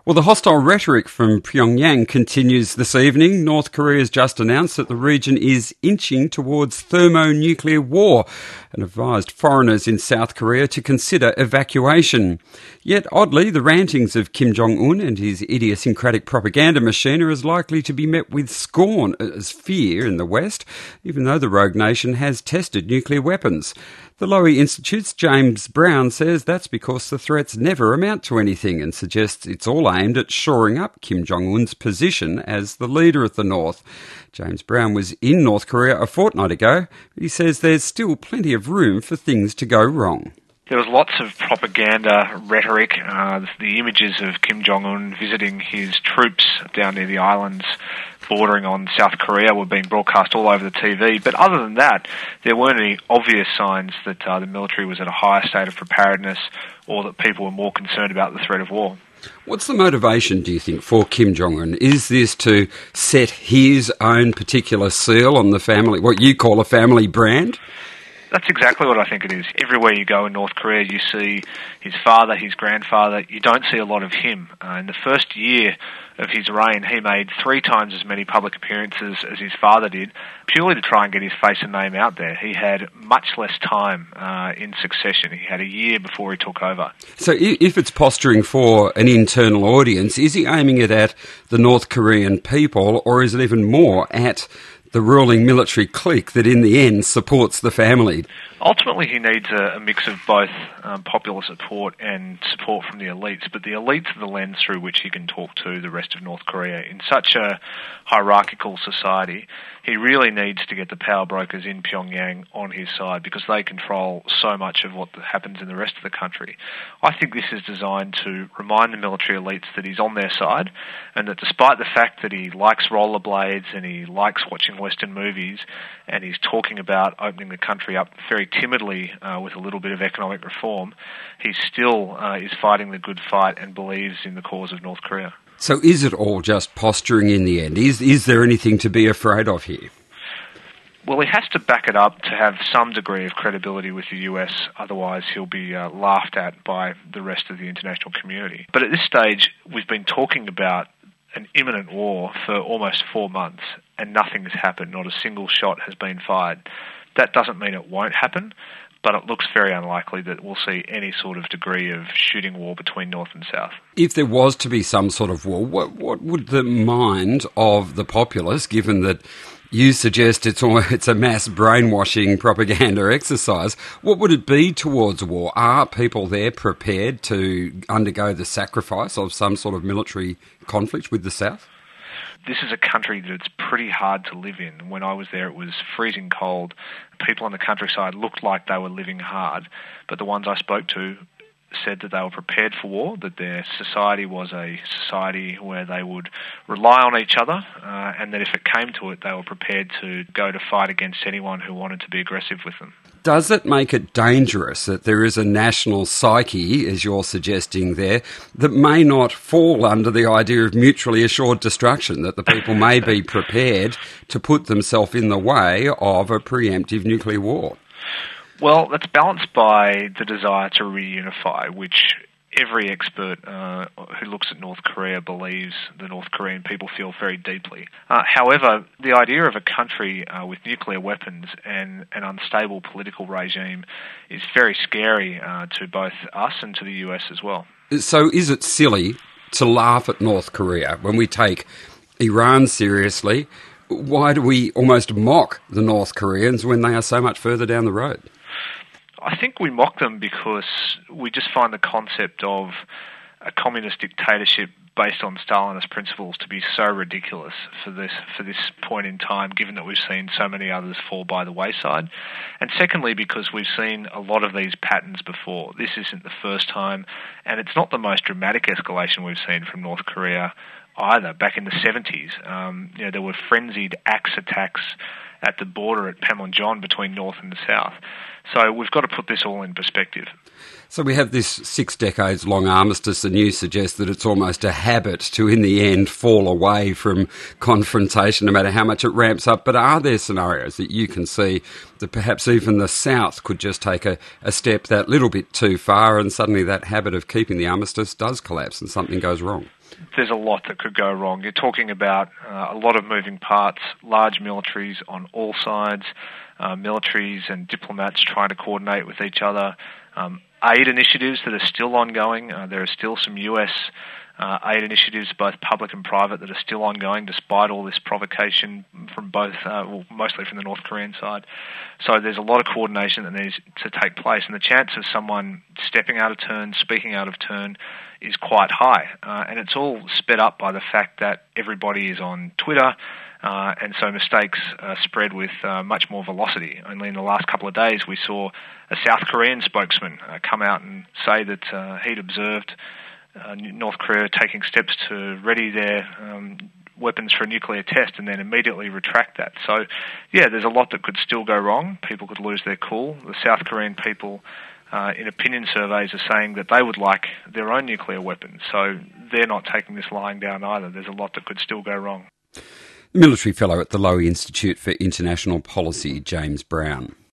Well, the hostile rhetoric from Pyongyang continues this evening. North Korea has just announced that the region is inching towards thermonuclear war and advised foreigners in South Korea to consider evacuation. Yet, oddly, the rantings of Kim Jong-un and his idiosyncratic propaganda machine are as likely to be met with scorn as fear in the West, even though the rogue nation has tested nuclear weapons. The Lowy Institute's James Brown says that's because the threats never amount to anything and suggests it's all aimed at shoring up Kim Jong-un's position as the leader of the North. James Brown was in North Korea a fortnight ago. He says there's still plenty of room for things to go wrong. There was lots of propaganda rhetoric. The images of Kim Jong-un visiting his troops down near the islands bordering on South Korea were being broadcast all over the TV. But other than that, there weren't any obvious signs that the military was at a higher state of preparedness or that people were more concerned about the threat of war. What's the motivation, do you think, for Kim Jong-un? Is this to set his own particular seal on the family, what you call a family brand? That's exactly what I think it is. Everywhere you go in North Korea, you see his father, his grandfather. You don't see a lot of him. In the first year of his reign, he made 3 times as many public appearances as his father did, purely to try and get his face and name out there. He had much less time in succession. He had a year before he took over. So if it's posturing for an internal audience, is he aiming it at the North Korean people, or is it even more at the ruling military clique that in the end supports the family? Ultimately, he needs a mix of both popular support and support from the elites, but the elites are the lens through which he can talk to the rest of North Korea. In such a hierarchical society, he really needs to get the power brokers in Pyongyang on his side because they control so much of what happens in the rest of the country. I think this is designed to remind the military elites that he's on their side and that despite the fact that he likes rollerblades and he likes watching Western movies and he's talking about opening the country up very timidly with a little bit of economic reform, he still is fighting the good fight and believes in the cause of North Korea. So is it all just posturing in the end? Is there anything to be afraid of here? Well, he has to back it up to have some degree of credibility with the US, otherwise he'll be laughed at by the rest of the international community. But at this stage, we've been talking about an imminent war for almost 4 months and nothing has happened, not a single shot has been fired. That doesn't mean it won't happen, but it looks very unlikely that we'll see any sort of degree of shooting war between North and South. If there was to be some sort of war, what would the mind of the populace, given that you suggest it's a mass brainwashing propaganda exercise, what would it be towards war? Are people there prepared to undergo the sacrifice of some sort of military conflict with the South? This is a country that's pretty hard to live in. When I was there, it was freezing cold. People on the countryside looked like they were living hard, but the ones I spoke to said that they were prepared for war, that their society was a society where they would rely on each other, and that if it came to it, they were prepared to go to fight against anyone who wanted to be aggressive with them. Does it make it dangerous that there is a national psyche, as you're suggesting there, that may not fall under the idea of mutually assured destruction, that the people may be prepared to put themselves in the way of a preemptive nuclear war? Well, that's balanced by the desire to reunify, which every expert who looks at North Korea believes the North Korean people feel very deeply. However, the idea of a country with nuclear weapons and an unstable political regime is very scary to both us and to the US as well. So is it silly to laugh at North Korea when we take Iran seriously? Why do we almost mock the North Koreans when they are so much further down the road? I think we mock them because we just find the concept of a communist dictatorship based on Stalinist principles to be so ridiculous for this point in time, given that we've seen so many others fall by the wayside. And secondly, because we've seen a lot of these patterns before. This isn't the first time, and it's not the most dramatic escalation we've seen from North Korea either. Back in the 70s, there were frenzied axe attacks at the border at Panmunjom between North and the South. So we've got to put this all in perspective. So we have this 6 decades long armistice, and you suggest that it's almost a habit to, in the end, fall away from confrontation, no matter how much it ramps up. But are there scenarios that you can see that perhaps even the South could just take a step that little bit too far, and suddenly that habit of keeping the armistice does collapse and something goes wrong? There's a lot that could go wrong. You're talking about a lot of moving parts, large militaries on all sides, militaries and diplomats trying to coordinate with each other, aid initiatives that are still ongoing. There are still some US aid initiatives, both public and private, that are still ongoing despite all this provocation from both, mostly from the North Korean side. So there's a lot of coordination that needs to take place, and the chance of someone stepping out of turn, speaking out of turn, is quite high. And it's all sped up by the fact that everybody is on Twitter, and so mistakes spread with much more velocity. Only in the last couple of days we saw a South Korean spokesman come out and say that he'd observed North Korea taking steps to ready their weapons for a nuclear test and then immediately retract that. So, yeah, there's a lot that could still go wrong. People could lose their cool. The South Korean people in opinion surveys are saying that they would like their own nuclear weapons. So they're not taking this lying down either. There's a lot that could still go wrong. Military Fellow at the Lowy Institute for International Policy, James Brown.